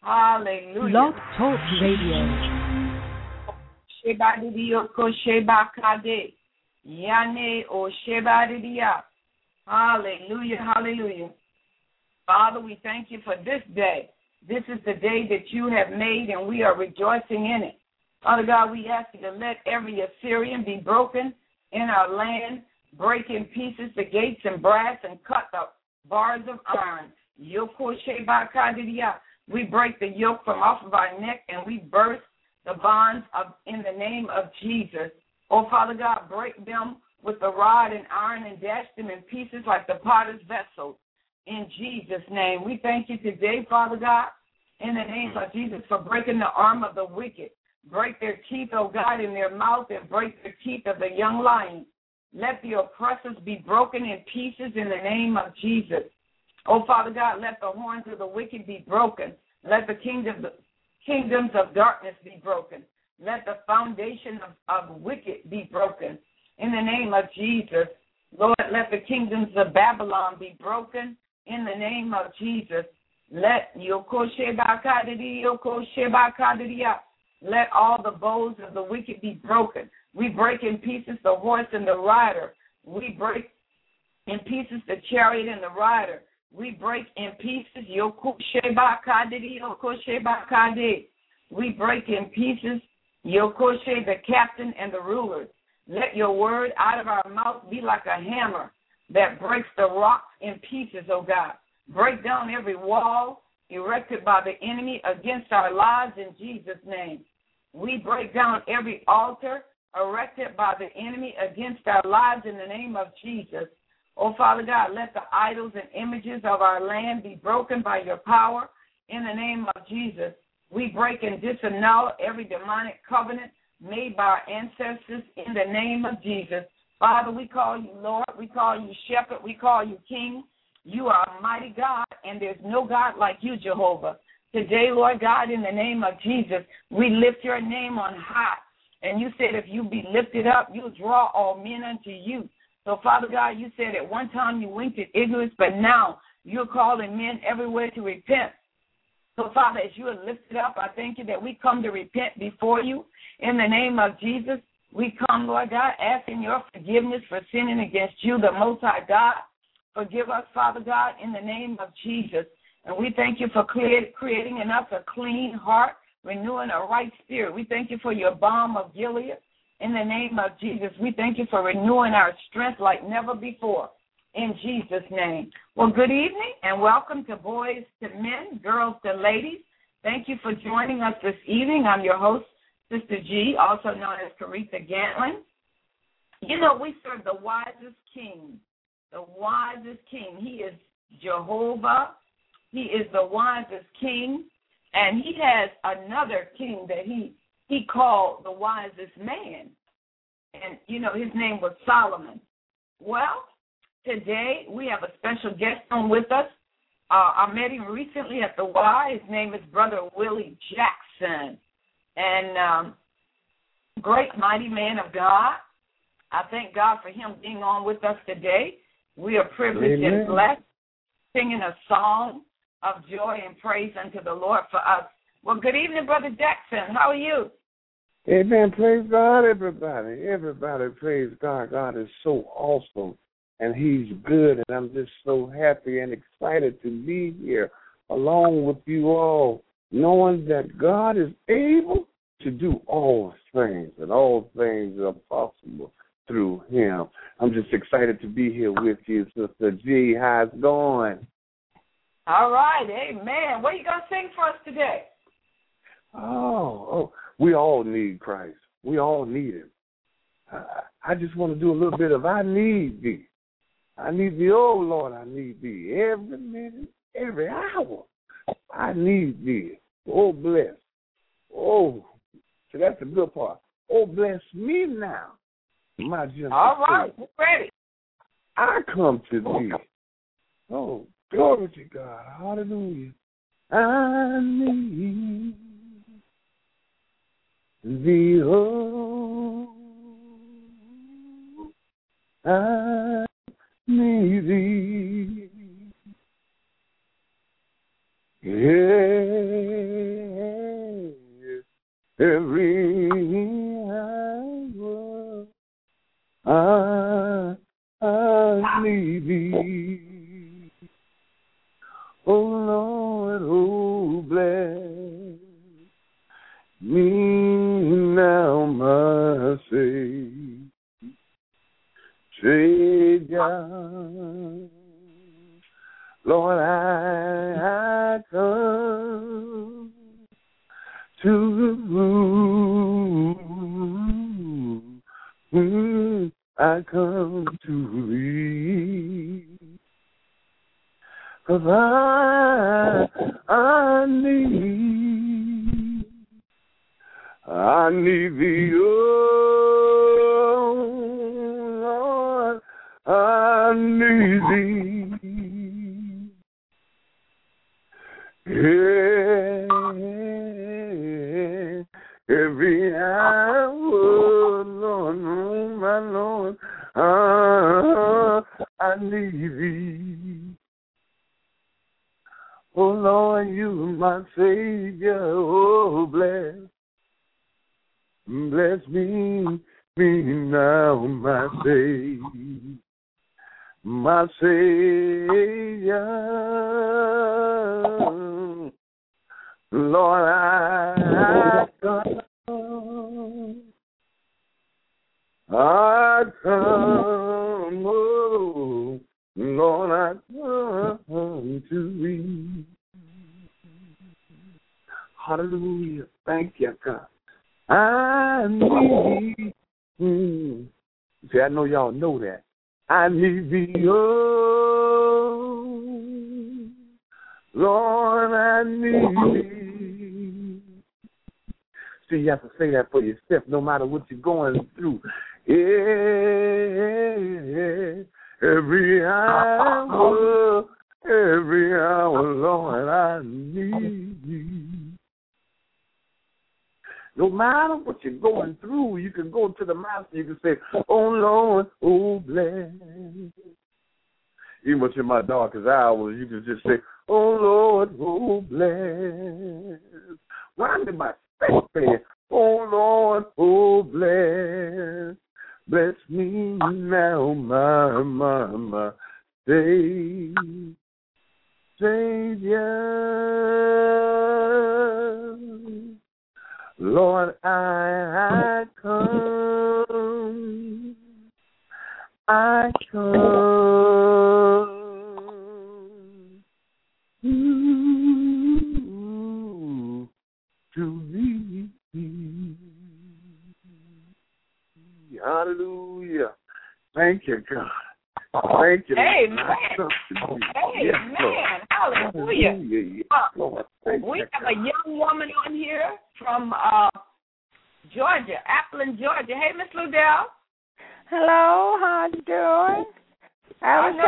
Hallelujah. Blog Talk Radio. Sheba didio ko sheba kade. Yane o sheba didia. Hallelujah, hallelujah. Father, we thank you for this day. This is the day that you have made, and we are rejoicing in it. Father God, we ask you to let every Assyrian be broken in our land, break in pieces the gates and brass, and cut the bars of iron. Yoko sheba kadidia. We break the yoke from off of our neck, and we burst the bonds in the name of Jesus. Oh, Father God, break them with the rod and iron and dash them in pieces like the potter's vessel. In Jesus' name, we thank you today, Father God, in the name of Jesus, for breaking the arm of the wicked. Break their teeth, oh God, in their mouth, and break the teeth of the young lion. Let the oppressors be broken in pieces in the name of Jesus. Oh, Father God, let the horns of the wicked be broken. Let the kingdoms of darkness be broken. Let the foundation of wicked be broken. In the name of Jesus, Lord, let the kingdoms of Babylon be broken. In the name of Jesus, let all the bows of the wicked be broken. We break in pieces the horse and the rider. We break in pieces the chariot and the rider. We break in pieces we break in pieces the captain and the rulers. Let your word out of our mouth be like a hammer that breaks the rocks in pieces, oh God. Break down every wall erected by the enemy against our lives in Jesus' name. We break down every altar erected by the enemy against our lives in the name of Jesus. Oh, Father God, let the idols and images of our land be broken by your power in the name of Jesus. We break and disannul every demonic covenant made by our ancestors in the name of Jesus. Father, we call you Lord, we call you Shepherd, we call you King. You are a mighty God, and there's no God like you, Jehovah. Today, Lord God, in the name of Jesus, we lift your name on high. And you said if you be lifted up, you'll draw all men unto you. So, Father God, you said at one time you winked at ignorance, but now you're calling men everywhere to repent. So, Father, as you are lifted up, I thank you that we come to repent before you. In the name of Jesus, we come, Lord God, asking your forgiveness for sinning against you, the Most High God. Forgive us, Father God, in the name of Jesus. And we thank you for creating in us a clean heart, renewing a right spirit. We thank you for your balm of Gilead. In the name of Jesus, we thank you for renewing our strength like never before. In Jesus' name. Well, good evening and welcome to Boys to Men, Girls to Ladies. Thank you for joining us this evening. I'm your host, Sister G, also known as Caretha Gantlin. You know, we serve the wisest king. The wisest king. He is Jehovah. He is the wisest king. And he has another king that he called the wisest man. And, you know, his name was Solomon. Well, today we have a special guest on with us. I met him recently at the Y. His name is Brother Willie Jackson. And great, mighty man of God. I thank God for him being on with us today. We are privileged Amen. and blessed, singing a song of joy and praise unto the Lord for us. Well, good evening, Brother Jackson. How are you? Amen. Praise God, everybody. Everybody, praise God. God is so awesome, and he's good, and I'm just so happy and excited to be here along with you all, knowing that God is able to do all things, and all things are possible through him. I'm just excited to be here with you, Sister G. How's it going? All right. Amen. What are you going to sing for us today? Oh, we all need Christ. We all need him. I just want to do a little bit of I need thee. I need thee, oh Lord, I need thee every minute, every hour. I need thee. Oh, bless. Oh, so that's the good part. Oh, bless me now, my gentle All right, Savior. we're ready. I come to thee. Oh, glory to God. Hallelujah. I need thee, oh, I need thee every every hour I need thee. Oh Lord, oh bless me now, my Savior. Lord, I come to you. I come to thee. 'Cause I need thee, oh Lord, I need thee. Every hour, Lord, my Lord, I need thee. Oh Lord, you are my Savior. Oh, bless me now, my Savior. Lord, I come, oh, Lord, I come to thee. Hallelujah. Thank you, God. I need thee. See, I know y'all know that. I need thee, oh, Lord, I need thee. See, you have to say that for yourself, no matter what you're going through. Every hour, Lord, I need thee. No matter what you're going through, you can go to the master. You can say, oh, Lord, oh, bless. Even in my darkest hours, you can just say, oh, Lord, oh, bless. When I'm in my faith prayer, oh, Lord, oh, bless. Bless me now, my Savior. Lord, I come to thee. Hallelujah. Thank you, God. Thank you. Amen. Amen. Hallelujah. Lord, we have a young woman on here from Georgia, Appleton, Georgia. Hey, Miss Ludell. Hello, how you doing? I was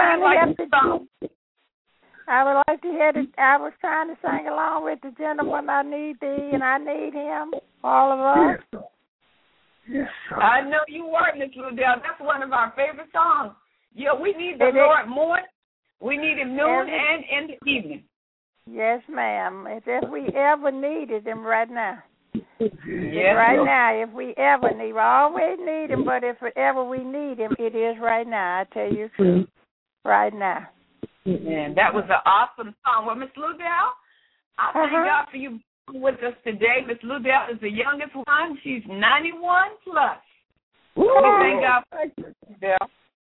trying to sing along with the gentleman. I need thee and I need him. All of us. Yes. I know you were, Miss Ludell. That's one of our favorite songs. Yeah, we need the Lord more. We need him noon and in the evening. Yes, ma'am. If we ever needed him right now. Yes, right now, if we ever need, we always need him, but if ever we need him, it is right now. I tell you the truth. Right now. And that was an awesome song. Well, Miss Ludell, I thank God for you with us today. Miss Ludell is the youngest one. She's 91 plus. Thank God for you, Ludell.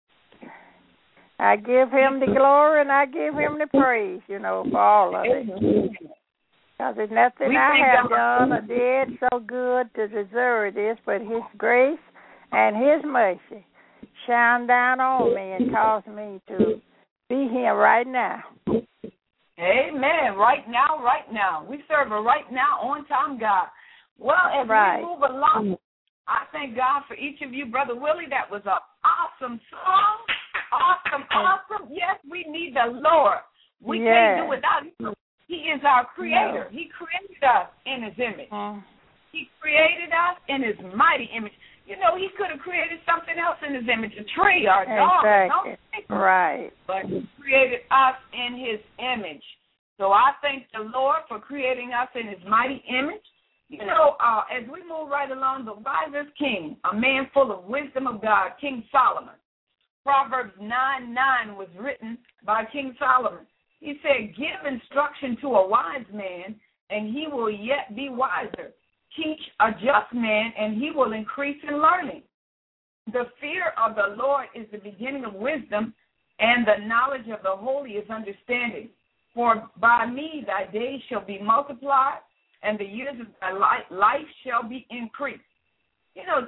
I give him the glory and I give him the praise, for all of it. Because there's nothing I have done or did so good to deserve this, but his grace and his mercy shine down on me and cause me to be here right now. Amen. Right now. We serve a right now, on-time God. Well, as we move along, I thank God for each of you. Brother Willie, that was an awesome song. Awesome. Yes, we need the Lord. We can't do without him. He is our creator. He created us in his image. He created us in his mighty image. He could have created something else in his image, a tree or a dog. Exactly. Right. But he created us in his image. So I thank the Lord for creating us in his mighty image. You know, as we move right along, the wisest king, a man full of wisdom of God, King Solomon. Proverbs 9:9 was written by King Solomon. He said, give instruction to a wise man, and he will yet be wiser. Teach a just man, and he will increase in learning. The fear of the Lord is the beginning of wisdom, and the knowledge of the holy is understanding. For by me thy days shall be multiplied, and the years of thy life shall be increased. You know,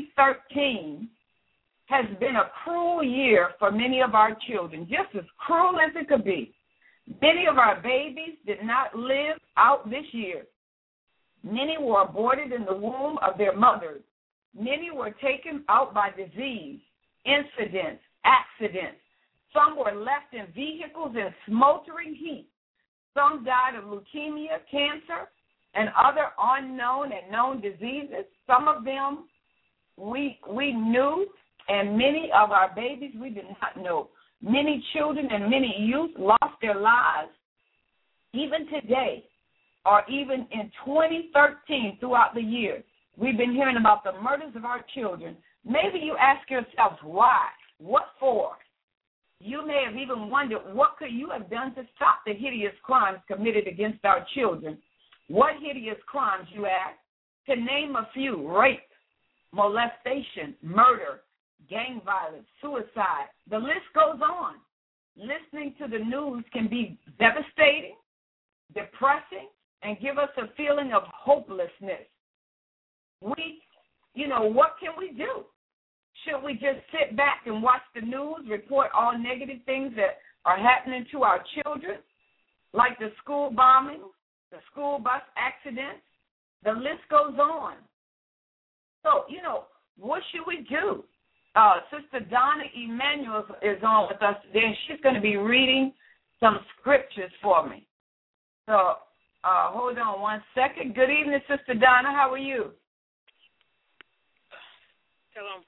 2013 has been a cruel year for many of our children, just as cruel as it could be. Many of our babies did not live out this year. Many were aborted in the womb of their mothers. Many were taken out by disease, incidents, accidents. Some were left in vehicles in smoldering heat. Some died of leukemia, cancer, and other unknown and known diseases. Some of them we knew, and many of our babies we did not know. Many children and many youth lost their lives. Even today, or even in 2013 throughout the year, we've been hearing about the murders of our children. Maybe you ask yourselves why, what for? You may have even wondered, what could you have done to stop the hideous crimes committed against our children? What hideous crimes, you ask? To name a few: rape, molestation, murder, gang violence, suicide. The list goes on. Listening to the news can be devastating, depressing, and give us a feeling of hopelessness. What can we do? Should we just sit back and watch the news, report all negative things that are happening to our children, like the school bombings, the school bus accidents? The list goes on. So, what should we do? Sister Donna Emanuel is on with us today, and she's going to be reading some scriptures for me. So, hold on one second. Good evening, Sister Donna. How are you? Shalom.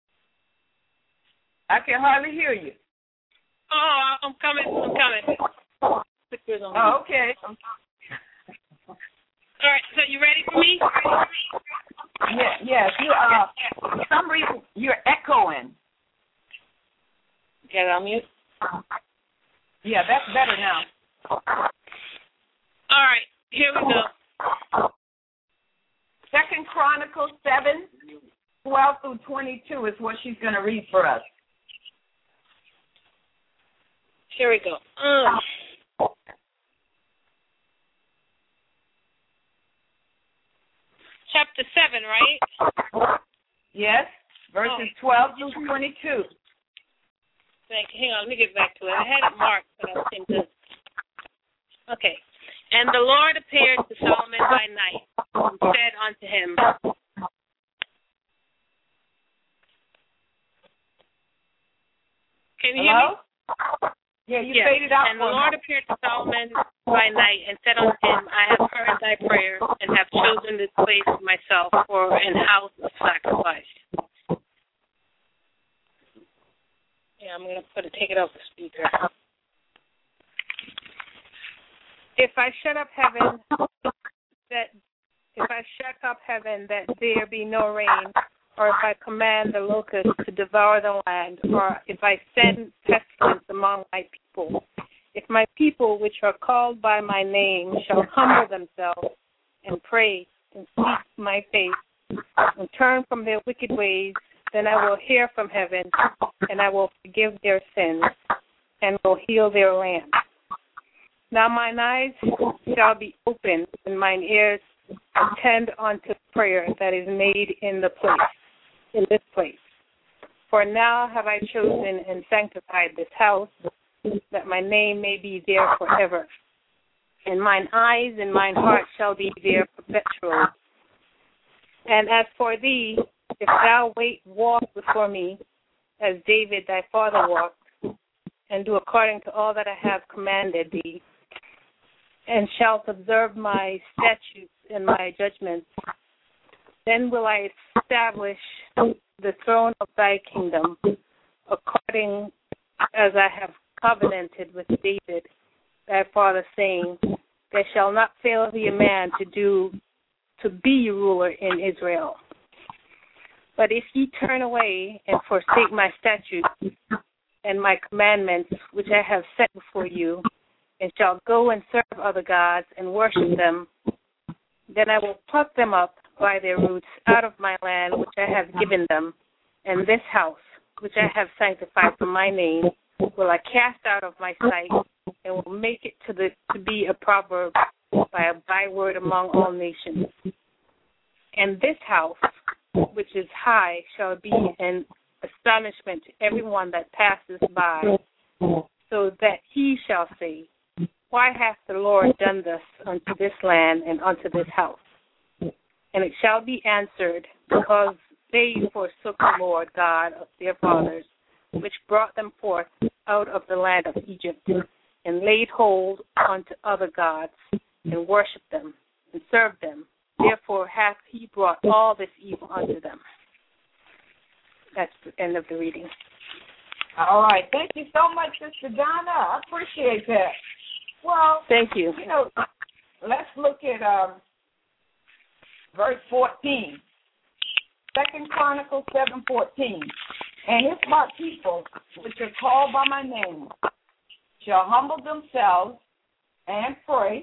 I can hardly hear you. Oh, I'm coming. Oh, okay. All right, so you ready for me? Yes. You, for some reason, you're echoing. Get on mute. Yeah, that's better now. All right, here we go. 2 Chronicles 7:12 through 22 is what she's going to read for us. Here we go. Chapter 7, right? Yes, verses 12 through 22. Hang on, let me get back to it. I had it marked, but I seem to. Okay. And the Lord appeared to Solomon by night and said unto him, Can you hear me? Yeah, you faded out. And the Lord appeared to Solomon by night and said unto him, I have heard thy prayer and have chosen this place for myself for an house of sacrifice. Yeah, I'm going to take it off the speaker. If I shut up heaven that there be no rain, or if I command the locusts to devour the land, or if I send pestilence among my people, if my people which are called by my name shall humble themselves and pray and seek my face and turn from their wicked ways, then I will hear from heaven, and I will forgive their sins and will heal their land. Now mine eyes shall be open, and mine ears attend unto prayer that is made in this place. For now have I chosen and sanctified this house, that my name may be there forever. And mine eyes and mine heart shall be there perpetually. And as for thee, if thou walk before me, as David thy father walked, and do according to all that I have commanded thee, and shalt observe my statutes and my judgments, then will I establish the throne of thy kingdom, according as I have covenanted with David thy father, saying, there shall not fail thee a man to do to be ruler in Israel. But if ye turn away and forsake my statutes and my commandments, which I have set before you, and shall go and serve other gods and worship them, then I will pluck them up by their roots out of my land which I have given them, and this house which I have sanctified for my name will I cast out of my sight, and will make it to be a proverb by a byword among all nations. And this house, which is high, shall be an astonishment to everyone that passes by, so that he shall say, why hath the Lord done thus unto this land and unto this house? And it shall be answered, because they forsook the Lord God of their fathers, which brought them forth out of the land of Egypt, and laid hold unto other gods, and worshipped them, and served them. Therefore hath he brought all this evil unto them. That's the end of the reading. All right. Thank you so much, Sister Donna. I appreciate that. Well, thank you. You know, let's look at verse 14. 2 Chronicles 7:14. And if my people, which are called by my name, shall humble themselves and pray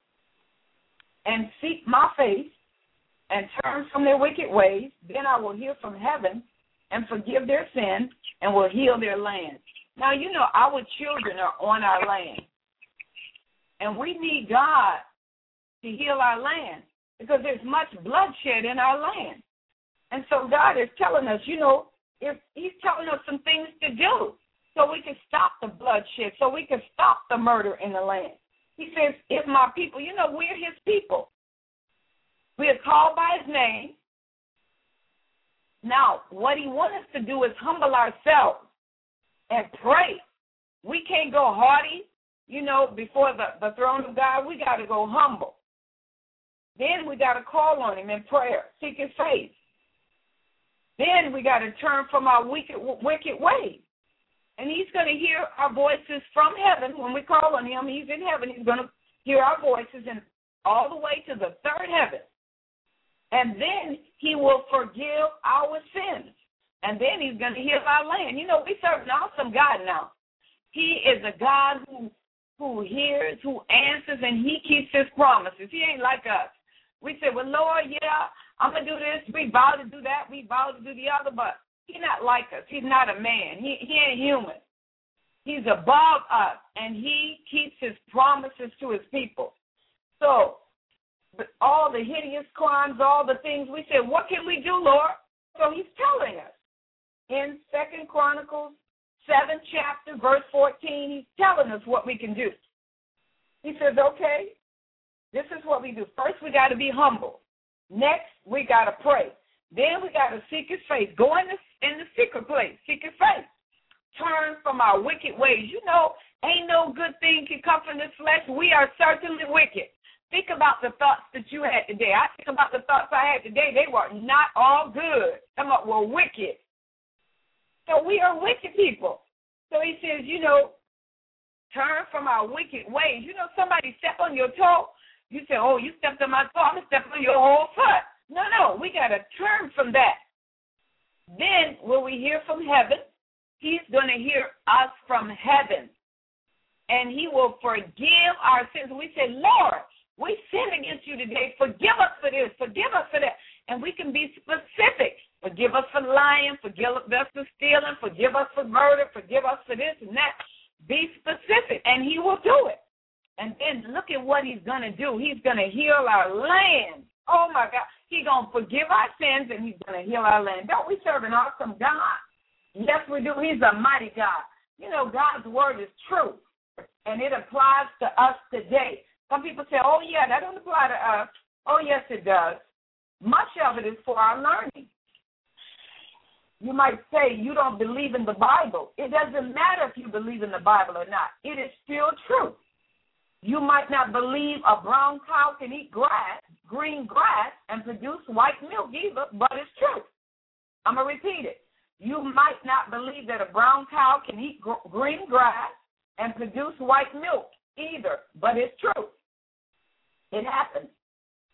and seek my face and turn from their wicked ways, then I will hear from heaven and forgive their sin and will heal their land. Now, you know, our children are on our land. And we need God to heal our land because there's much bloodshed in our land. And so God is telling us, you know, if he's telling us some things to do so we can stop the bloodshed, so we can stop the murder in the land. He says, if my people, you know, we're his people. We are called by his name. Now, what he wants us to do is humble ourselves and pray. We can't go haughty, you know, before the throne of God. We got to go humble. Then we got to call on him in prayer, seek his face. Then we got to turn from our wicked ways. And he's going to hear our voices from heaven. When we call on him, he's in heaven. He's going to hear our voices and all the way to the third heaven. And then he will forgive our sins. And then he's going to heal our land. You know, we serve an awesome God now. He is a God who hears, who answers, and he keeps his promises. He ain't like us. We say, well, Lord, yeah, I'm going to do this. We vow to do that. We vow to do the other. But he's not like us. He's not a man. He ain't human. He's above us, and he keeps his promises to his people. So all the hideous crimes, all the things, we say, what can we do, Lord? So he's telling us. In 2 Chronicles 7th chapter, verse 14, he's telling us what we can do. He says, okay, this is what we do. First, we got to be humble. Next, we got to pray. Then we got to seek his face. Go in the secret place. Seek his face. Turn from our wicked ways. You know, ain't no good thing can come from this flesh. We are certainly wicked. Think about the thoughts that you had today. I think about the thoughts I had today. They were not all good. Some of them were wicked. So we are wicked people. So he says, you know, turn from our wicked ways. You know, somebody step on your toe. You say, oh, you stepped on my toe. I'm going to step on your whole foot. No, we got to turn from that. Then will we hear from heaven? He's going to hear us from heaven. And he will forgive our sins. We say, Lord, we sinned against you today. Forgive us for this. Forgive us for that. And we can be specific. Forgive us for lying. Forgive us for stealing. Forgive us for murder. Forgive us for this and that. Be specific, and he will do it. And then look at what he's going to do. He's going to heal our land. Oh, my God. He's going to forgive our sins, and he's going to heal our land. Don't we serve an awesome God? Yes, we do. He's a mighty God. You know, God's word is true, and it applies to us today. Some people say, oh, yeah, that don't apply to us. Oh, yes, it does. Much of it is for our learning. You might say you don't believe in the Bible. It doesn't matter if you believe in the Bible or not. It is still true. You might not believe a brown cow can eat grass, green grass, and produce white milk either, but it's true. I'm going to repeat it. You might not believe that a brown cow can eat green grass and produce white milk either, but it's true. It happens.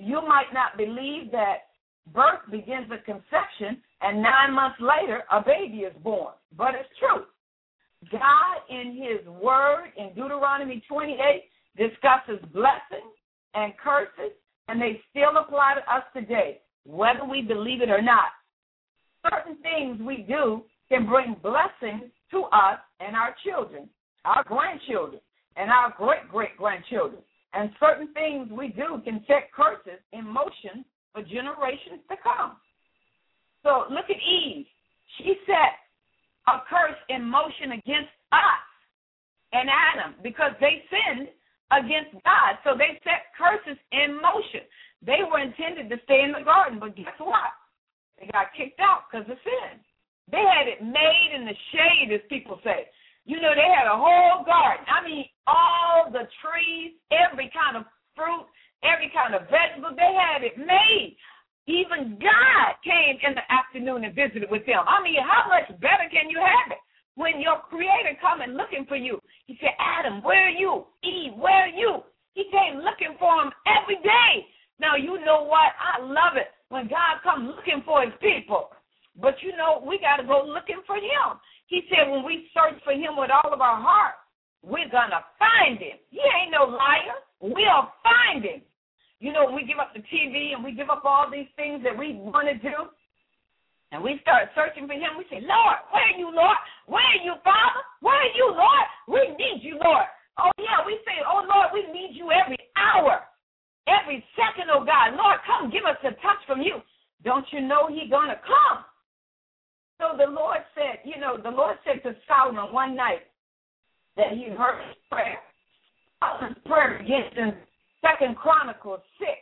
you might not believe that birth begins at conception and 9 months later a baby is born, but it's true. God in his word in Deuteronomy 28 discusses blessings and curses, and they still apply to us today, whether we believe it or not. Certain things we do can bring blessings to us and our children, our grandchildren, and our great-great-grandchildren. And certain things we do can set curses in motion for generations to come. So look at Eve. She set a curse in motion against us and Adam because they sinned against God. So they set curses in motion. They were intended to stay in the garden, but guess what? They got kicked out because of sin. They had it made in the shade, as people say. You know, they had a whole garden. I mean, all the trees, every kind of fruit, every kind of vegetable, they had it made. Even God came in the afternoon and visited with them. I mean, how much better can you have it? When your Creator come and looking for you, he said, Adam, where are you? Eve, where are you? He came looking for him every day. Now, you know what? I love it when God comes looking for his people. But, you know, we got to go looking for him. He said when we search for him with all of our heart, we're going to find him. He ain't no liar. We'll find him. You know, we give up the TV and we give up all these things that we want to do, and we start searching for him. We say, Lord, where are you, Lord? Where are you, Father? Where are you, Lord? We need you, Lord. Oh, yeah, we say, oh, Lord, we need you every hour, every second, oh, God. Lord, come give us a touch from you. Don't you know he's going to come? So the Lord said, you know, the Lord said to Solomon one night that he heard his prayer. Solomon's prayer begins in 2 Chronicles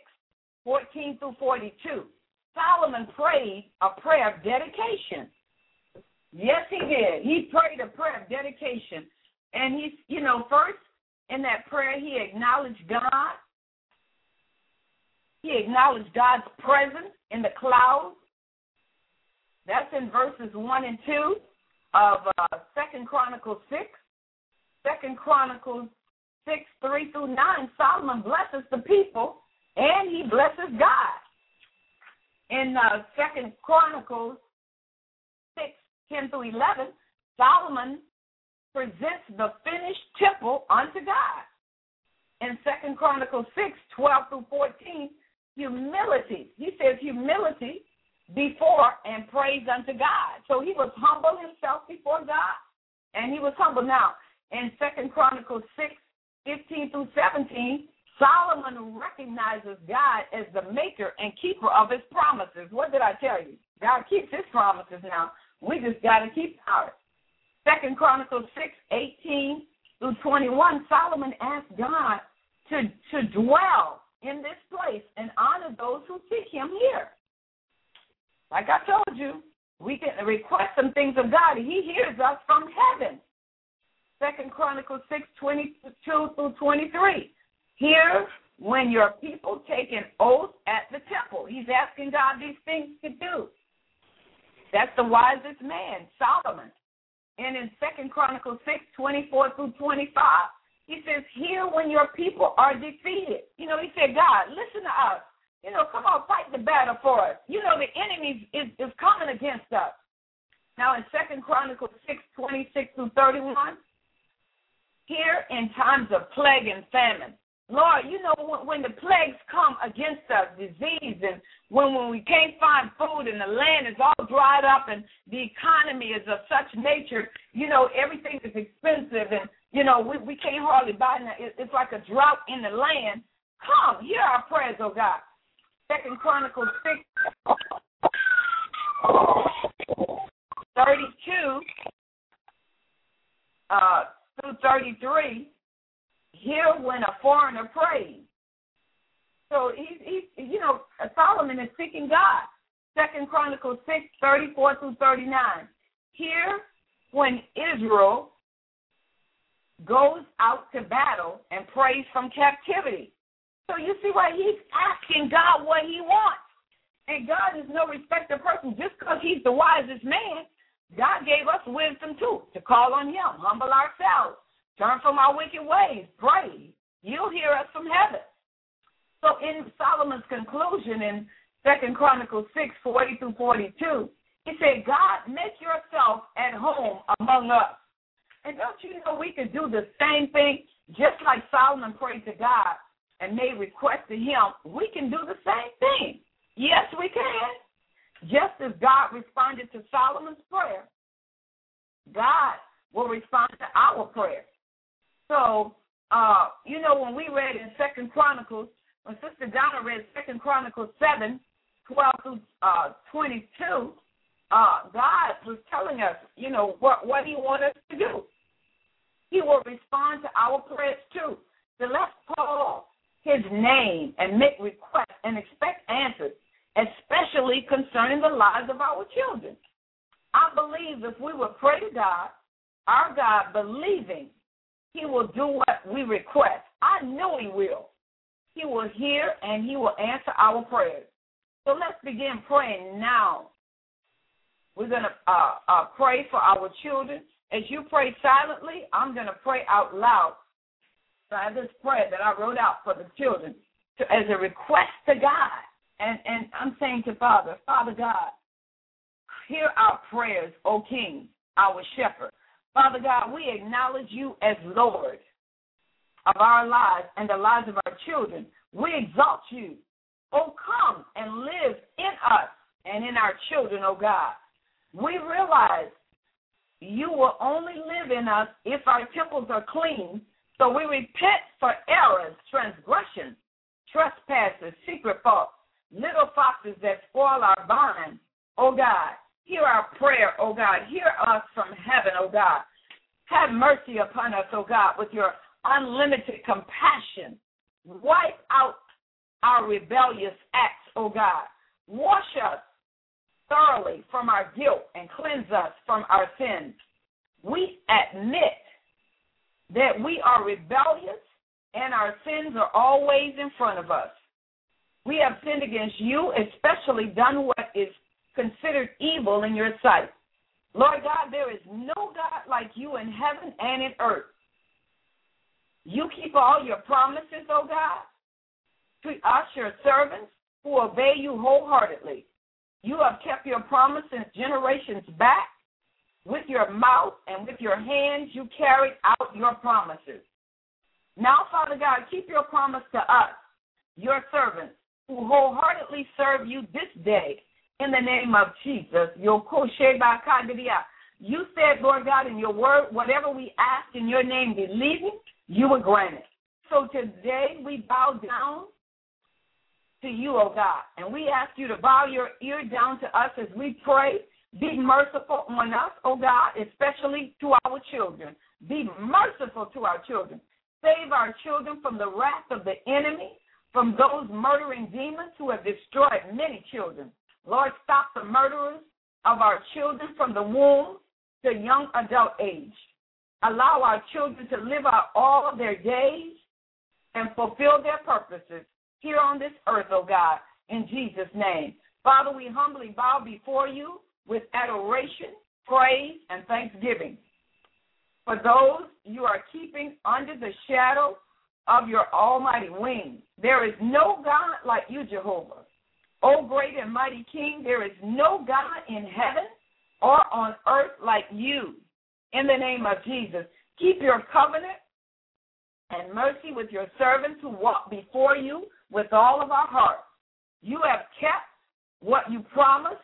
6, 14-42. Solomon prayed a prayer of dedication. Yes, he did. He prayed a prayer of dedication. And he, you know, first in that prayer, he acknowledged God. He acknowledged God's presence in the clouds. That's in verses 1 and 2 of 2 Chronicles 6. 2 Chronicles 6, 3-9, Solomon blesses the people, and he blesses God. In 2 Chronicles 6, 10-11, Solomon presents the finished temple unto God. In 2 Chronicles 6, 12-14, humility. He says humility before and praise unto God. So he was humble himself before God, and he was humble. Now, in 2 Chronicles 6, 15-17, Solomon recognizes God as the maker and keeper of his promises. What did I tell you? God keeps his promises now. We just got to keep ours. 2 Chronicles 6, 18-21, Solomon asked God to dwell in this place and honor those who seek him here. Like I told you, we can request some things of God. He hears us from heaven. 2 Chronicles 6, 22-23. Here, when your people take an oath at the temple, he's asking God these things to do. That's the wisest man, Solomon. And in 2 Chronicles 6, 24-25, he says, here when your people are defeated. You know, he said, God, listen to us. You know, come on, fight the battle for us. You know, the enemy is coming against us. Now, in 2 Chronicles 6, 26-31, here in times of plague and famine, Lord, you know, when the plagues come against us, disease, and when we can't find food and the land is all dried up and the economy is of such nature, you know, everything is expensive and, you know, we can't hardly buy it. It's like a drought in the land. Come, hear our prayers, oh God. 2 Chronicles 6, 32 through 33, hear when a foreigner prays. So he's you know, Solomon is seeking God. 2 Chronicles 6, 34-39. Here, when Israel goes out to battle and prays from captivity. So you see why he's asking God what he wants. And God is no respecter of person. Just because he's the wisest man, God gave us wisdom too, to call on him, humble ourselves, turn from our wicked ways, pray. You'll hear us from heaven. So in Solomon's conclusion in 2 Chronicles 6:40 through 42, he said, God, make yourself at home among us. And don't you know we could do the same thing, just like Solomon prayed to God and made requests to him. We can do the same thing. Yes, we can. Just as God responded to Solomon's prayer, God will respond to our prayer. So, when we read in 2 Chronicles, when Sister Donna read 2 Chronicles 7:12 through 22, God was telling us, what he wants us to do. He will respond to our prayers too. So let's call his name and make requests and expect answers, especially concerning the lives of our children. I believe if we would pray to God, our God, believing he will do what we request, I know he will. He will hear and he will answer our prayers. So let's begin praying now. We're going to pray for our children. As you pray silently, I'm going to pray out loud. So I have this prayer that I wrote out for the children as a request to God. And I'm saying to Father God, hear our prayers, O King, our shepherd. Father God, we acknowledge you as Lord of our lives and the lives of our children. We exalt you. Oh, come and live in us and in our children, oh God. We realize you will only live in us if our temples are clean, so we repent for errors, transgressions, trespasses, secret faults, little foxes that spoil our vine, oh God. Hear our prayer, oh God. Hear us from heaven, oh God. Have mercy upon us, oh God, with your unlimited compassion. Wipe out our rebellious acts, oh God. Wash us thoroughly from our guilt and cleanse us from our sins. We admit that we are rebellious and our sins are always in front of us. We have sinned against you, especially done what is considered evil in your sight. Lord God, there is no God like you in heaven and in earth. You keep all your promises, oh God, to us, your servants, who obey you wholeheartedly. You have kept your promise since generations back. With your mouth and with your hands, you carried out your promises. Now, Father God, keep your promise to us, your servants, who wholeheartedly serve you this day in the name of Jesus. You said, Lord God, in your word, whatever we ask in your name, believing, you will grant it. So today we bow down to you, oh God, and we ask you to bow your ear down to us as we pray. Be merciful on us, oh God, especially to our children. Be merciful to our children. Save our children from the wrath of the enemy, from those murdering demons who have destroyed many children. Lord, stop the murderers of our children from the womb to young adult age. Allow our children to live out all of their days and fulfill their purposes here on this earth, oh God, in Jesus' name. Father, we humbly bow before you with adoration, praise, and thanksgiving. For those you are keeping under the shadow of your almighty wings, there is no God like you, Jehovah. O great and mighty King, there is no God in heaven or on earth like you. In the name of Jesus, keep your covenant and mercy with your servants who walk before you with all of our hearts. You have kept what you promised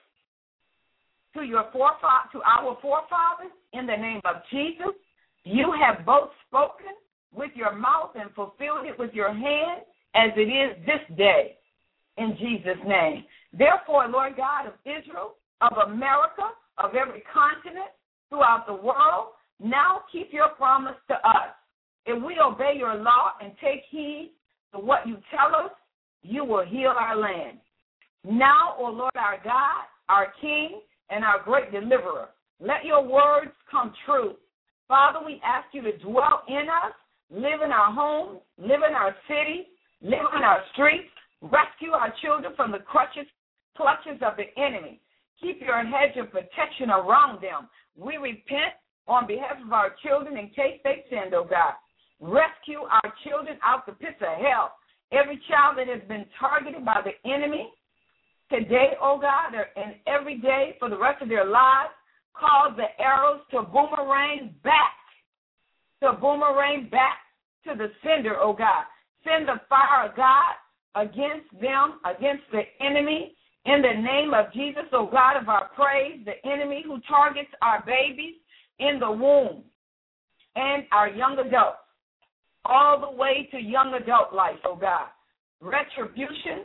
to our forefathers in the name of Jesus. You have both spoken with your mouth and fulfilled it with your hand as it is this day. In Jesus' name. Therefore, Lord God of Israel, of America, of every continent, throughout the world, now keep your promise to us. If we obey your law and take heed to what you tell us, you will heal our land. Now, O Lord our God, our King, and our great deliverer, let your words come true. Father, we ask you to dwell in us, live in our homes, live in our cities, live in our streets, rescue our children from the clutches of the enemy. Keep your hedge of protection around them. We repent on behalf of our children in case they sinned, oh God. Rescue our children out the pits of hell. every child that has been targeted by the enemy today, oh God, and every day for the rest of their lives, cause the arrows to boomerang back to the sender, oh God. Send the fire of God against them, against the enemy, in the name of Jesus, oh God of our praise, the enemy who targets our babies in the womb and our young adults, all the way to young adult life, oh God. Retribution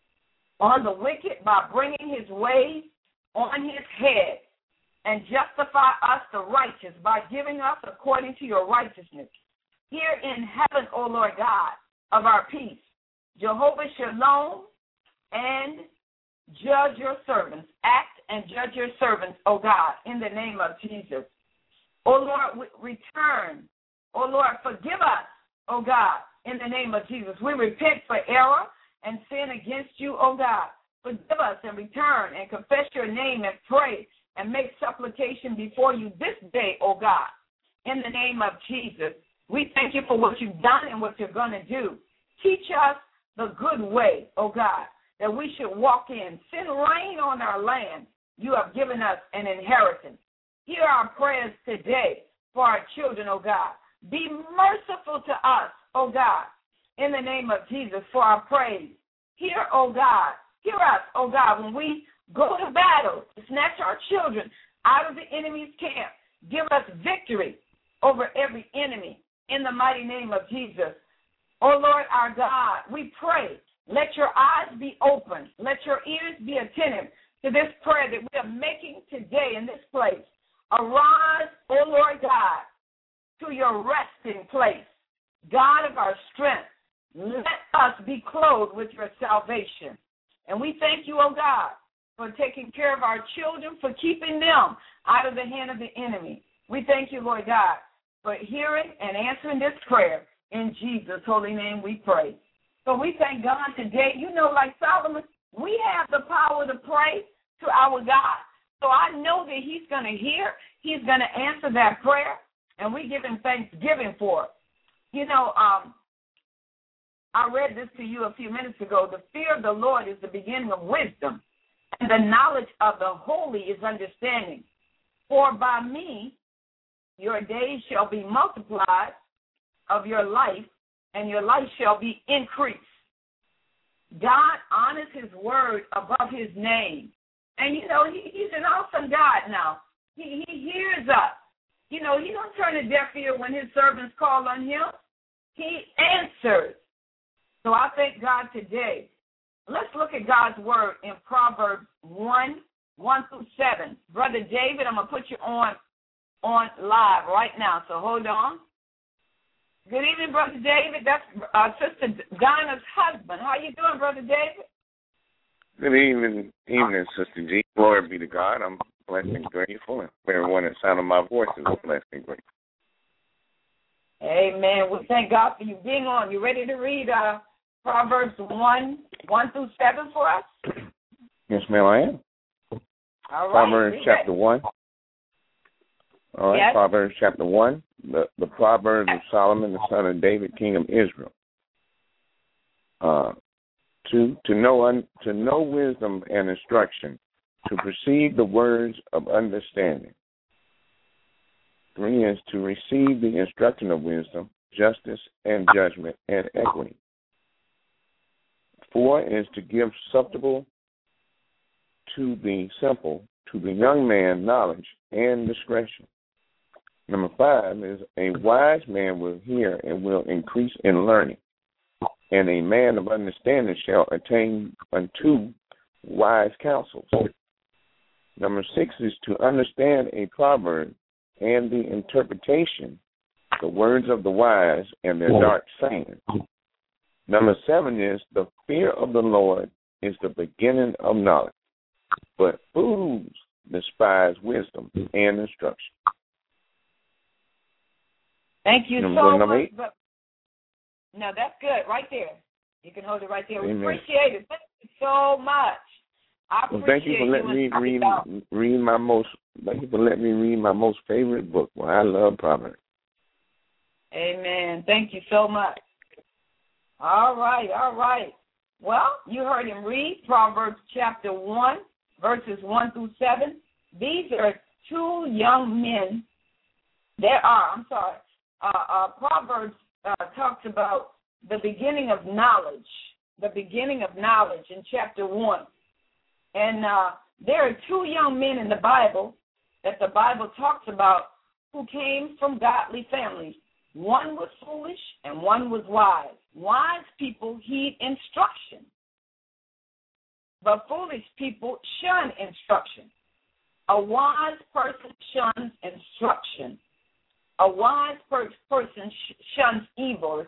on the wicked by bringing his ways on his head, and justify us the righteous by giving us according to your righteousness. Here in heaven, O Lord God, of our peace, Jehovah Shalom, and judge your servants. Act and judge your servants, O God, in the name of Jesus. O Lord, return. O Lord, forgive us, O God, in the name of Jesus. We repent for error and sin against you, O God. Forgive us and return and confess your name and pray and make supplication before you this day, O God, in the name of Jesus. We thank you for what you've done and what you're going to do. Teach us the good way, O God, that we should walk in. Send rain on our land. You have given us an inheritance. Hear our prayers today for our children, O God. Be merciful to us, O God, in the name of Jesus, for our praise. Hear, O God, hear us, O God, when we go to battle to snatch our children out of the enemy's camp. Give us victory over every enemy in the mighty name of Jesus. Oh, Lord, our God, we pray. Let your eyes be open. Let your ears be attentive to this prayer that we are making today in this place. Arise, O Lord God, to your resting place. God of our strength, let us be clothed with your salvation. And we thank you, O God, for taking care of our children, for keeping them out of the hand of the enemy. We thank you, Lord God, for hearing and answering this prayer. In Jesus' holy name we pray. So we thank God today. You know, like Solomon, we have the power to pray to our God. So I know that he's going to hear, he's going to answer that prayer, and we give him thanksgiving for it. You know, I read this to you a few minutes ago. The fear of the Lord is the beginning of wisdom, and the knowledge of the holy is understanding. For by me your days shall be multiplied of your life, and your life shall be increased. God honors his word above his name. And, you know, he's an awesome God now. He hears us. You know, he don't turn a deaf ear when his servants call on him. He answers. So I thank God today. Let's look at God's word in Proverbs 1:1-7. Brother David, I'm going to put you on live right now, so hold on. Good evening, Brother David. That's Sister Dinah's husband. How you doing, Brother David? Good evening, Sister G. Glory be to God. I'm blessed and grateful, and everyone that sound of my voice is blessed and grateful. Amen. We thank God for you being on. You ready to read Proverbs 1:1-7 for us? Yes, ma'am, I am. All right. Proverbs chapter 1. All right, yes. Proverbs chapter 1, the Proverbs of Solomon, the son of David, king of Israel. To know wisdom and instruction, to perceive the words of understanding. 3 is to receive the instruction of wisdom, justice, and judgment, and equity. 4 is to give acceptable to the simple, to the young man, knowledge and discretion. Number 5 is a wise man will hear and will increase in learning, and a man of understanding shall attain unto wise counsels. Number 6 is to understand a proverb and the interpretation, the words of the wise and their dark sayings. Number 7 is the fear of the Lord is the beginning of knowledge, but fools despise wisdom and instruction. Thank you so much. No, that's good right there. You can hold it right there. We appreciate it. Thank you so much. Thank you for letting me read my most. Thank you for letting me read my most favorite book. Well, I love Proverbs. Amen. Thank you so much. All right. Well, you heard him read Proverbs chapter 1, verses 1 through 7. These are two young men. Proverbs talks about the beginning of knowledge in chapter 1. And there are two young men in the Bible that the Bible talks about who came from godly families. One was foolish and one was wise. Wise people heed instruction, but foolish people shun instruction. A wise person shuns instruction. A wise person shuns evil.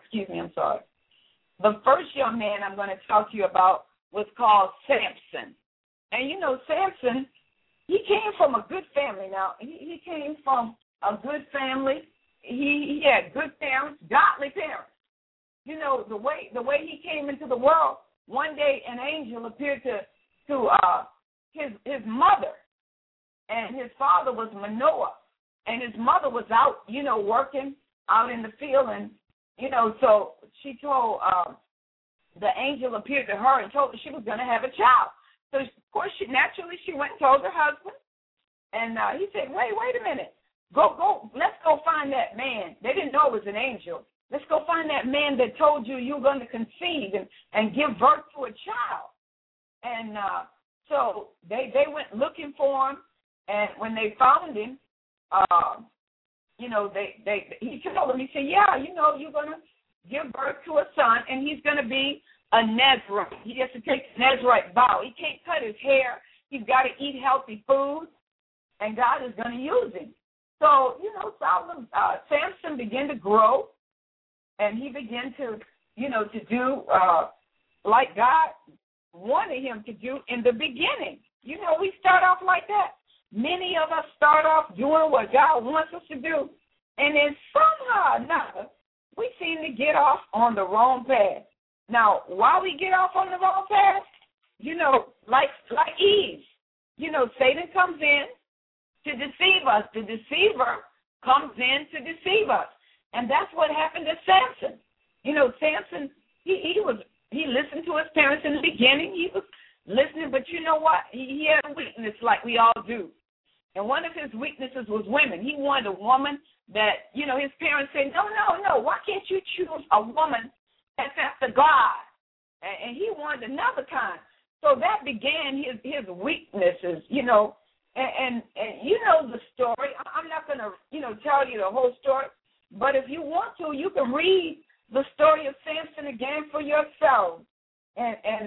The first young man I'm going to talk to you about was called Samson. And you know, Samson, he came from a good family. Now, he came from a good family. He had good parents, godly parents. You know, the way he came into the world, one day an angel appeared to his mother, and his father was Manoah, and his mother was out, you know, working out in the field, and, you know, so she told, the angel appeared to her and told her she was going to have a child. So, of course, she went and told her husband, and he said, wait a minute. Go, let's go find that man. They didn't know it was an angel. Let's go find that man that told you were going to conceive and give birth to a child. And so they went looking for him, and when they found him, you know, he told them, he said, yeah, you know, you're going to give birth to a son, and he's going to be a Nazarite. He has to take the Nazarite vow. He can't cut his hair. He's got to eat healthy food, and God is going to use him. So, you know, Samson began to grow, and he began to, you know, to do like God wanted him to do in the beginning. You know, we start off like that. Many of us start off doing what God wants us to do, and then somehow or another, we seem to get off on the wrong path. Now, why we get off on the wrong path? You know, like Eve, you know, Satan comes in to deceive us. The deceiver comes in to deceive us. And that's what happened to Samson. You know, Samson, he listened to his parents in the beginning. He was listening, but you know what? He had a weakness like we all do. And one of his weaknesses was women. He wanted a woman that, you know, his parents said, no, why can't you choose a woman that's after God? And he wanted another kind. So that began his weaknesses, you know. And you know the story. I'm not going to, you know, tell you the whole story. But if you want to, you can read the story of Samson again for yourself. And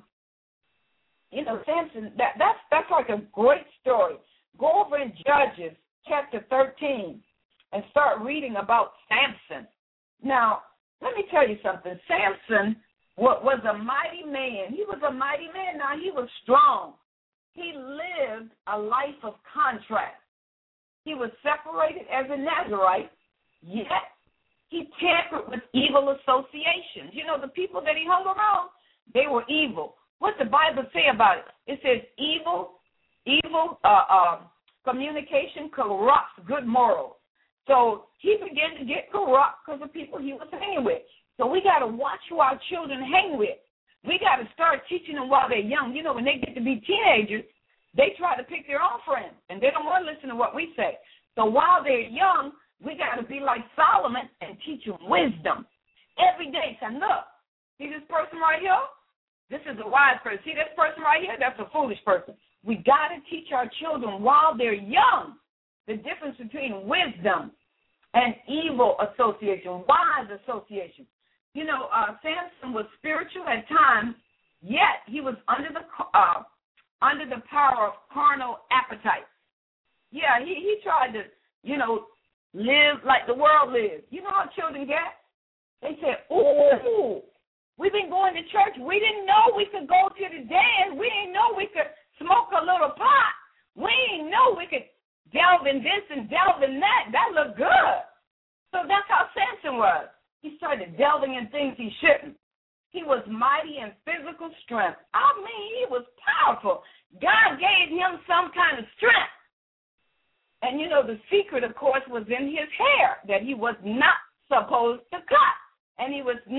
you know, Samson, that's like a great story. Go over in Judges chapter 13 and start reading about Samson. Now, let me tell you something. Samson was a mighty man. He was a mighty man. Now, he was strong. He lived a life of contrast. He was separated as a Nazarite, yet he tampered with evil associations. You know, the people that he hung around, they were evil. What's the Bible say about it? It says evil communication corrupts good morals. So he began to get corrupt because of people he was hanging with. So we got to watch who our children hang with. We got to start teaching them while they're young. You know, when they get to be teenagers, they try to pick their own friends, and they don't want to listen to what we say. So while they're young, we got to be like Solomon and teach them wisdom. Every day, say, look, see this person right here? This is a wise person. See this person right here? That's a foolish person. We got to teach our children while they're young the difference between wisdom and evil association, wise association. You know, Samson was spiritual at times, yet he was under the power of carnal appetite. Yeah, he tried to, you know, live like the world lives. You know how children get? They say, ooh, we've been going to church. We didn't know we could go to the dance. We didn't know we could smoke a little pot. We didn't know we could delve in this and delve in that. That looked good. So that's how Samson was. He started delving in things he shouldn't. He was mighty in physical strength. I mean, he was powerful. God gave him some kind of strength. And, you know, the secret, of course, was in his hair that he was not supposed to cut. And he was not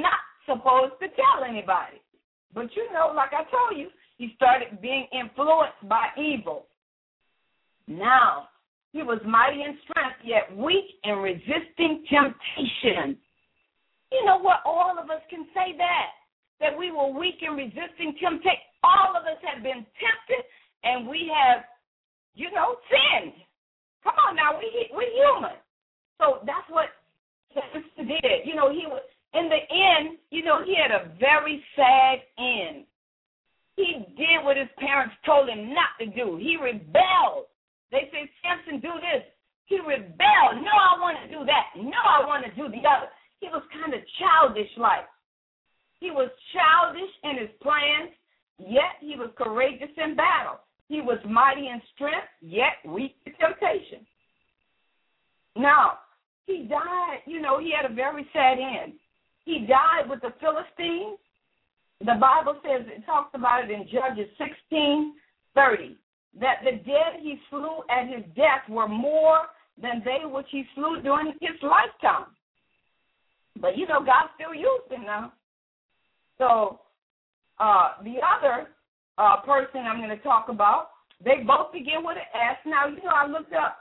supposed to tell anybody. But you know, like I told you, he started being influenced by evil. Now, he was mighty in strength, yet weak in resisting temptation. You know what? All of us can say that we were weak in resisting temptation. All of us have been tempted, and we have, sinned. Come on now, we're human. So that's what Samson did. He was, in the end, he had a very sad end. He did what his parents told him not to do. He rebelled. They said, Samson, do this. He rebelled. No, I want to do that. No, I want to do the other. He was kind of childish-like. He was childish in his plans, yet he was courageous in battle. He was mighty in strength, yet weak in temptation. Now, he died, he had a very sad end. He died with the Philistines. The Bible says, it talks about it in Judges 16:30, that the dead he slew at his death were more than they which he slew during his lifetime. But, God still used him now. So the other person I'm going to talk about, they both begin with an S. Now, I looked up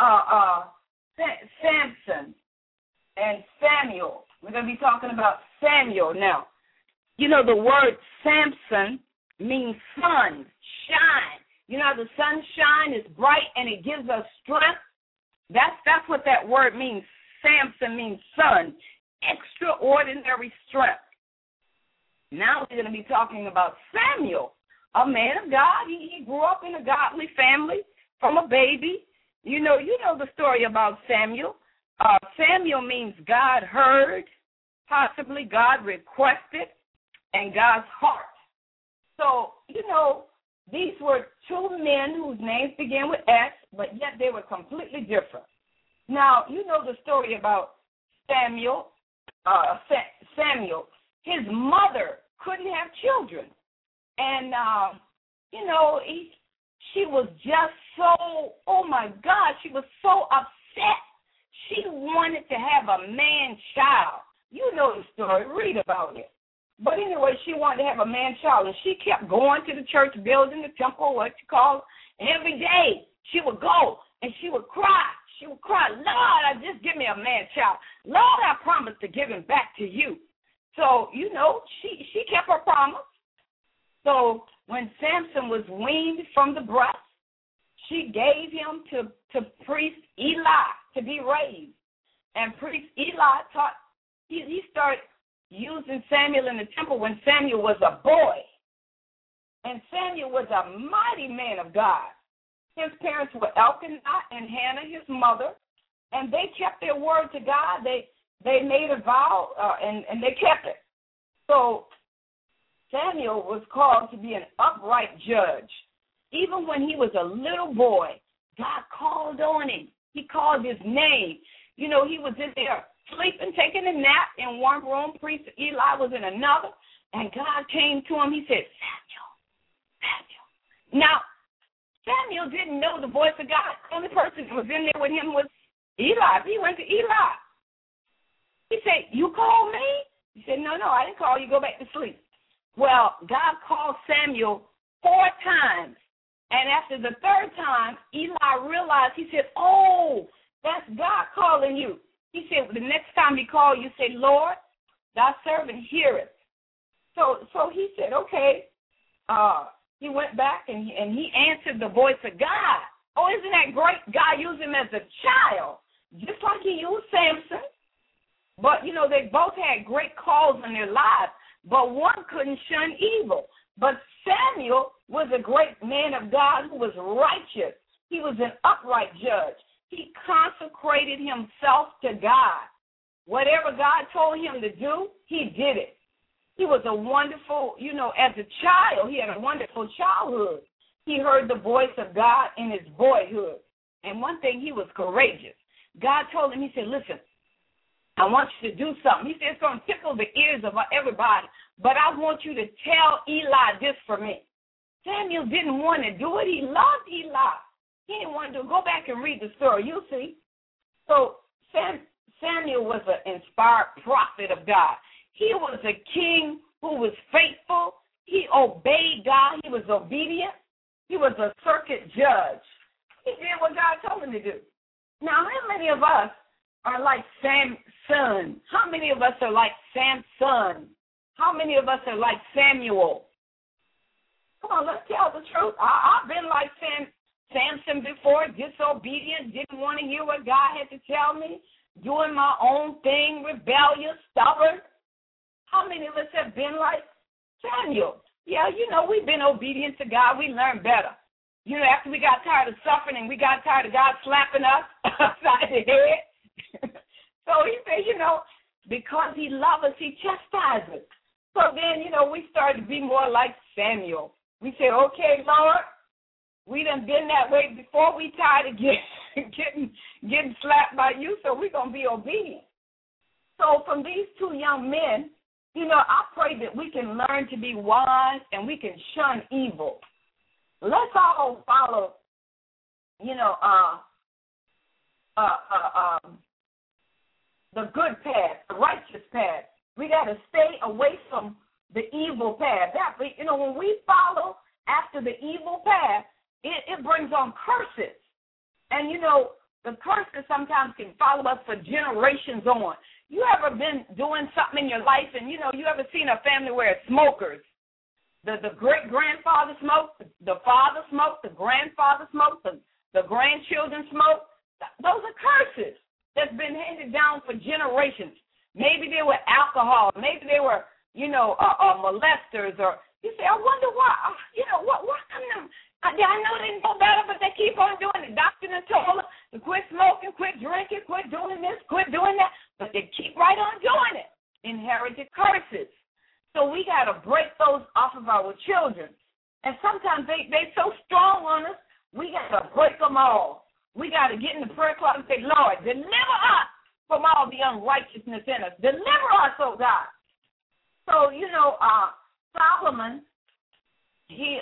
Samson and Samuel. We're going to be talking about Samuel now. The word Samson means sun, shine. The sunshine is bright and it gives us strength. That's what that word means. Samson means sun, extraordinary strength. Now we're going to be talking about Samuel, a man of God. He grew up in a godly family from a baby. You know the story about Samuel. Samuel means God heard, possibly God requested, and God's heart. So, these were two men whose names began with S, but yet they were completely different. Now, the story about Samuel. His mother couldn't have children. And, she was just so, oh, my God, she was so upset. She wanted to have a man-child. You know the story. Read about it. But anyway, she wanted to have a man-child, and she kept going to the church building, the temple, and every day she would go, and she would cry. She would cry, Lord, just give me a man-child. Lord, I promised to give him back to you. So, she kept her promise. So when Samson was weaned from the breast, she gave him to priest Eli to be raised. And priest Eli he started using Samuel in the temple when Samuel was a boy. And Samuel was a mighty man of God. His parents were Elkanah and Hannah, his mother, and they kept their word to God. They made a vow, and they kept it. So Samuel was called to be an upright judge. Even when he was a little boy, God called on him. He called his name. He was in there sleeping, taking a nap in one room. Priest Eli was in another. And God came to him. He said, Samuel, Samuel. Now, Samuel didn't know the voice of God. The only person who was in there with him was Eli. He went to Eli. He said, you called me? He said, no, I didn't call you. Go back to sleep. Well, God called Samuel 4 times. And after the 3rd time, Eli realized, he said, oh, that's God calling you. He said, the next time he called you, say, Lord, thy servant heareth. So he said, okay. He went back and he answered the voice of God. Oh, isn't that great? God used him as a child, just like he used Samson. But, they both had great calls in their lives, but one couldn't shun evil. But Samuel was a great man of God who was righteous. He was an upright judge. He consecrated himself to God. Whatever God told him to do, he did it. He was a wonderful, as a child, he had a wonderful childhood. He heard the voice of God in his boyhood. And one thing, he was courageous. God told him, he said, listen, I want you to do something. He said, it's going to tickle the ears of everybody, but I want you to tell Eli this for me. Samuel didn't want to do it. He loved Eli. He didn't want to do it. Go back and read the story. You'll see. So Samuel was an inspired prophet of God. He was a king who was faithful. He obeyed God. He was obedient. He was a circuit judge. He did what God told him to do. Now, how many of us are like Samson? How many of us are like Samson? How many of us are like Samuel? Come on, let's tell the truth. I've been like Samson before, disobedient, didn't want to hear what God had to tell me, doing my own thing, rebellious, stubborn. How many of us have been like Samuel? Yeah, we've been obedient to God. We learned better. After we got tired of suffering and we got tired of God slapping us upside the head. So he said, because he loves us, he chastises us. So then, we started to be more like Samuel. We said, okay, Lord, we done been that way before. We tired of getting slapped by you, so we're going to be obedient. So from these two young men, I pray that we can learn to be wise and we can shun evil. Let's all follow, the good path, the righteous path. We got to stay away from the evil path. When we follow after the evil path, it brings on curses. And, the curses sometimes can follow us for generations on. You ever been doing something in your life and, you ever seen a family where it's smokers? The great-grandfather smoked, the father smoked, the grandfather smoked, the grandchildren smoked. Those are curses that's been handed down for generations. Maybe they were alcohol. Maybe they were, molesters. Or you say, I wonder why. Why come them? I know they know better, but they keep on doing it. Doctor done told them to quit smoking, quit drinking, quit doing this, quit doing that. But they keep right on doing it. Inherited curses. So we got to break those off of our children. And sometimes they so strong on us, we got to break them all. We got to get in the prayer closet and say, Lord, deliver us from all the unrighteousness in us. Deliver us, oh God. So, Solomon, he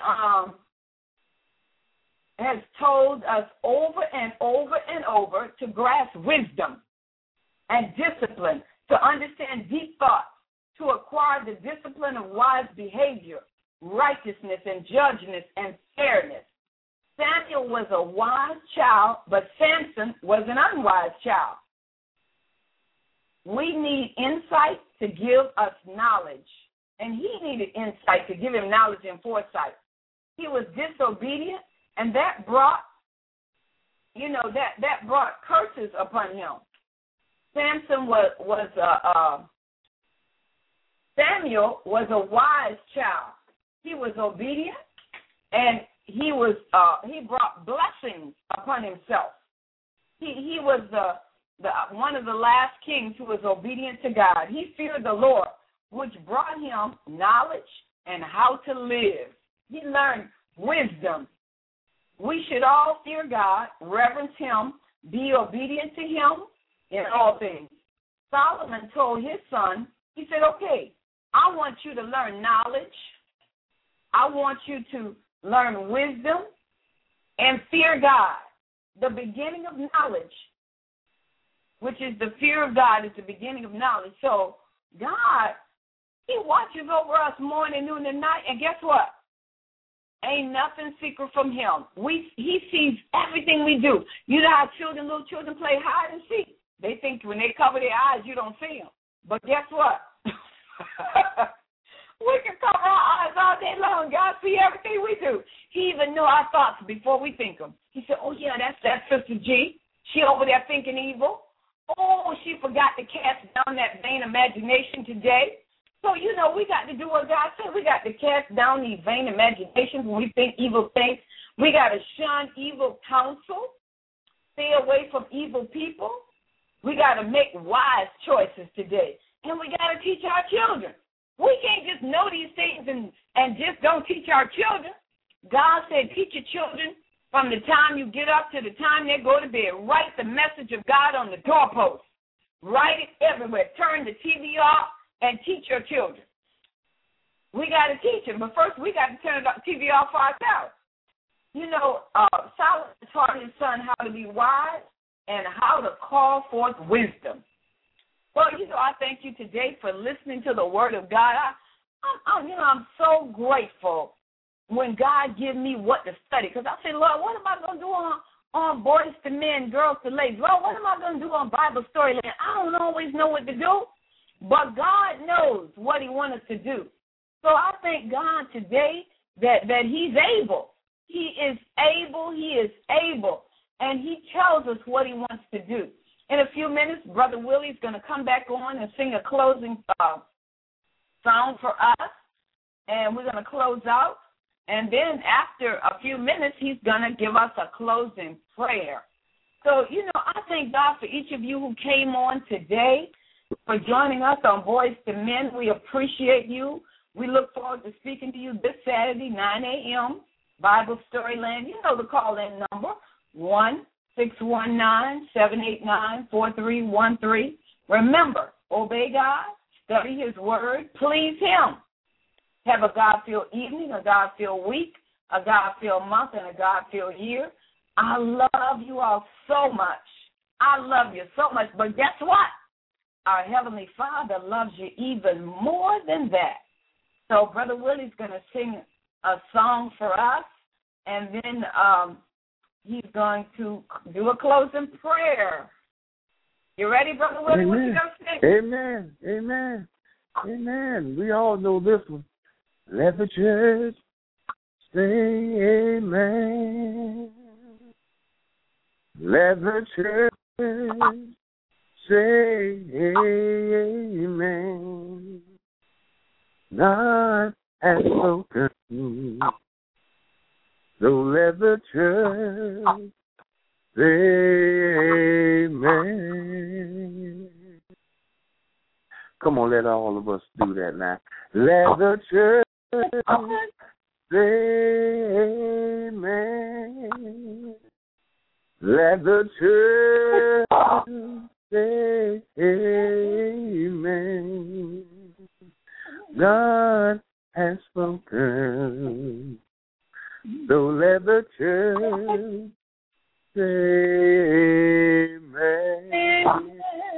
has told us over and over and over to grasp wisdom and discipline, to understand deep thoughts, to acquire the discipline of wise behavior, righteousness and judgment and fairness. Samuel was a wise child, but Samson was an unwise child. We need insight to give us knowledge, and he needed insight to give him knowledge and foresight. He was disobedient, and that brought, that brought curses upon him. Samuel was a wise child. He was obedient, and he brought blessings upon himself. He was one of the last kings who was obedient to God. He feared the Lord, which brought him knowledge and how to live. He learned wisdom. We should all fear God, reverence him, be obedient to him in all things. Solomon told his son, he said, okay, I want you to learn knowledge. I want you to learn wisdom and fear God. The beginning of knowledge, which is the fear of God, is the beginning of knowledge. So God, he watches over us morning, noon, and night. And guess what? Ain't nothing secret from him. He sees everything we do. You know how little children play hide and seek. They think when they cover their eyes, you don't see them. But guess what? We can cover our eyes all day long. God see everything we do. He even knew our thoughts before we think them. He said, oh, yeah, that's that Sister G. She over there thinking evil. Oh, she forgot to cast down that vain imagination today. So, we got to do what God said. We got to cast down these vain imaginations when we think evil things. We got to shun evil counsel, stay away from evil people. We got to make wise choices today. And we got to teach our children. We can't just know these things and just don't teach our children. God said teach your children from the time you get up to the time they go to bed. Write the message of God on the doorpost. Write it everywhere. Turn the TV off and teach your children. We got to teach them, but first we got to turn the TV off for ourselves. Solomon taught his son how to be wise and how to call forth wisdom. Well, I thank you today for listening to the Word of God. I'm so grateful when God gives me what to study, because I say, Lord, what am I going to do on Boys to Men, Girls to Ladies? Lord, what am I going to do on Bible Storyland? I don't always know what to do, but God knows what He wants us to do. So I thank God today that He's able. He is able. He is able, and He tells us what He wants to do. In a few minutes, Brother Willie's going to come back on and sing a closing song for us, and we're going to close out. And then after a few minutes, he's going to give us a closing prayer. So, I thank God for each of you who came on today, for joining us on Boys to Men. We appreciate you. We look forward to speaking to you this Saturday, 9 a.m., Bible Storyland. You know the call-in number, 1-619-789-4313. Remember, obey God, study His Word, please Him. Have a God-filled evening, a God-filled week, a God-filled month, and a God-filled year. I love you all so much. I love you so much. But guess what? Our Heavenly Father loves you even more than that. So Brother Willie's going to sing a song for us, and then he's going to do a closing prayer. You ready, Brother Willie? What you going to sing? Amen. Amen. Amen. We all know this one. Let the church say amen. Let the church say amen. God has spoken, so let the church say amen. Come on, let all of us do that now. Let the church say amen. Let the church say amen. God has spoken, so let the church say amen.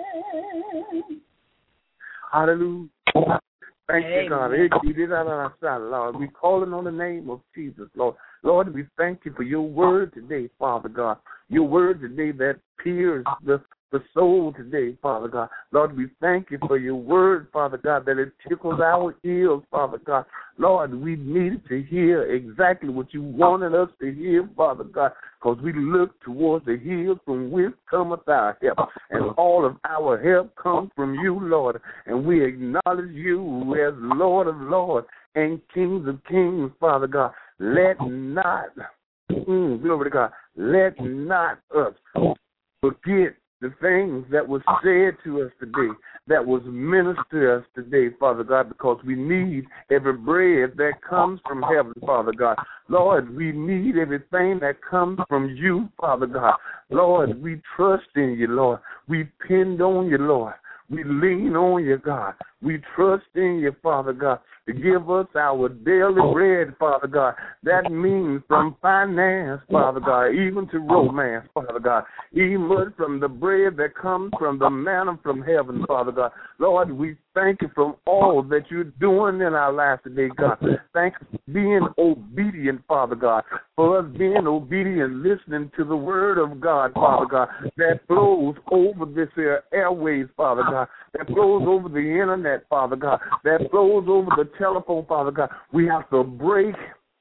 Hallelujah. Thank you, God. Lord, we calling on the name of Jesus, Lord. Lord, we thank you for your word today, Father God. Your word today that pierces the soul today, Father God. Lord, we thank you for your word, Father God, that it tickles our ears, Father God. Lord, we needed to hear exactly what you wanted us to hear, Father God, because we look towards the hills from which cometh our help. And all of our help comes from you, Lord. And we acknowledge you as Lord of lords and Kings of kings, Father God. Let not, glory to God, let not us forget the things that was said to us today, that was ministered to us today, Father God, because we need every bread that comes from heaven, Father God. Lord, we need everything that comes from you, Father God. Lord, we trust in you, Lord. We depend on you, Lord. We lean on you, God. We trust in you, Father God, to give us our daily bread, Father God. That means from finance, Father God, even to romance, Father God, even from the bread that comes from the manna from heaven, Father God. Lord, we thank you for all that you're doing in our lives today, God. Thank you for being obedient, Father God, for us being obedient, listening to the word of God, Father God, that flows over this airways, Father God, that flows over the internet, Father God, that flows over the telephone, Father God. We have to break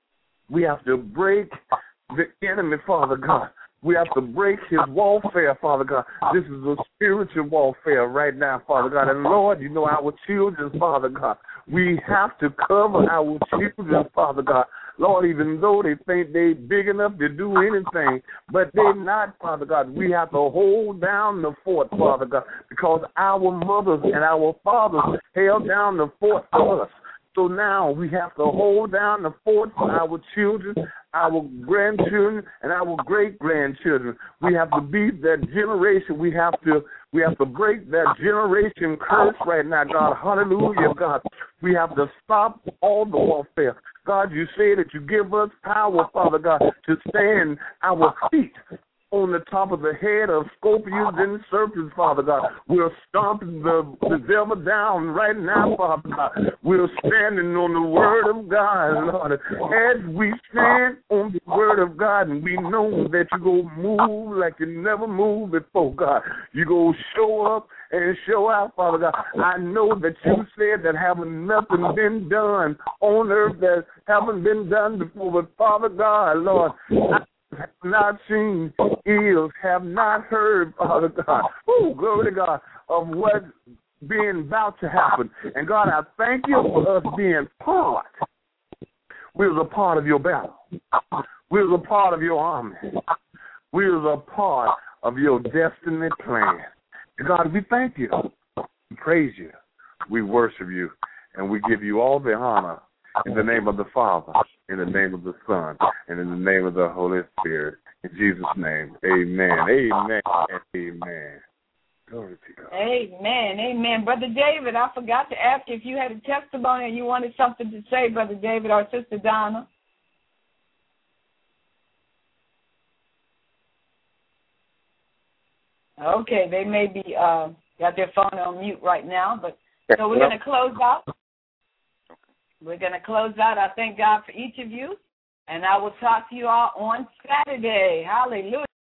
the enemy, Father God. We have to break his warfare, Father God. This is a spiritual warfare right now, Father God. And Lord, you know our children, Father God. We have to cover our children, Father God. Lord, even though they think they're big enough to do anything, but they're not, Father God. We have to hold down the fort, Father God, because our mothers and our fathers held down the fort for us. So now we have to hold down the fort for our children, our grandchildren, and our great-grandchildren. We have to beat that generation. We have to break that generation curse right now, God. Hallelujah, God. We have to stop all the warfare. God, you say that you give us power, Father God, to stand our feet on the top of the head of scorpions and serpents, Father God. We're stomping the devil down right now, Father God. We're standing on the word of God, Lord. As we stand on the word of God, and we know that you're going to move like you never moved before, God. You're going to show up and show out, Father God. I know that you said that haven't nothing been done on earth that haven't been done before, but Father God, Lord, I have not seen, ears have not heard, Father God. Oh, glory to God, of what's being about to happen. And God, I thank you for us being part. We was a part of your battle. We was a part of your army. We was a part of your destiny plan. God, we thank you, we praise you, we worship you, and we give you all the honor in the name of the Father, in the name of the Son, and in the name of the Holy Spirit. In Jesus' name, amen, amen, amen. Glory to God. Amen, amen. Brother David, I forgot to ask you if you had a testimony and you wanted something to say, Brother David or Sister Donna. Okay, they may be got their phone on mute right now, but so we're going to close out. We're going to close out. I thank God for each of you, and I will talk to you all on Saturday. Hallelujah.